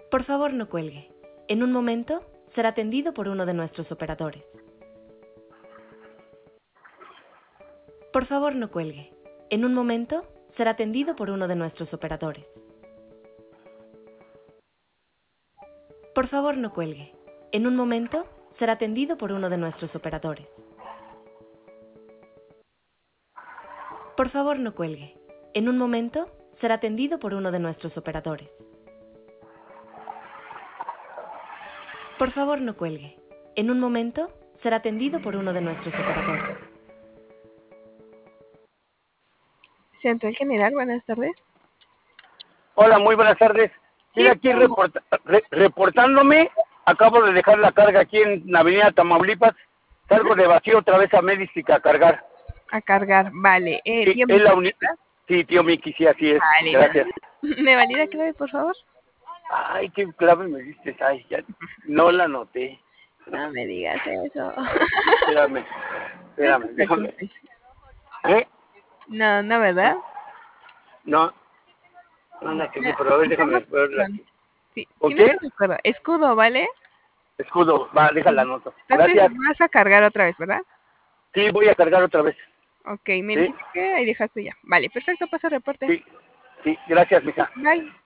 Por favor, no cuelgue. En un momento será atendido por uno de nuestros operadores. Por favor, no cuelgue. En un momento será atendido por uno de nuestros operadores. Por favor, no cuelgue. En un momento será atendido por uno de nuestros operadores. Por favor, no cuelgue. En un momento será atendido por uno de nuestros operadores. Por favor, no cuelgue. En un momento será atendido por uno de nuestros operadores. Central General, buenas tardes. Hola, muy buenas tardes. Sí, Estoy aquí reportándome. Acabo de dejar la carga aquí en la avenida Tamaulipas. Salgo de vacío otra vez a Médica a cargar. a cargar, vale. Sí, Tío es la Miki, ¿verdad? Sí, tío Miki, sí, así es. Vale, Gracias. ¿me valida clave, por favor? Ay, qué clave me diste. Ay, ya no la noté. No me digas eso. Espérame, No te déjame. preocupes. ¿Eh? No, no, ¿verdad? No la tengo, pero a ver, déjame verla aquí. Sí, ¿Con si no qué? te recuerdo. Escudo, ¿vale? Escudo, va, déjala anoto. Entonces Gracias. vas a cargar otra vez, ¿verdad? Sí, voy a cargar otra vez. Ok, me ¿Sí? dijiste que ahí dejaste ya. Vale, perfecto, pasa el reporte. Sí, gracias, mija. Bye.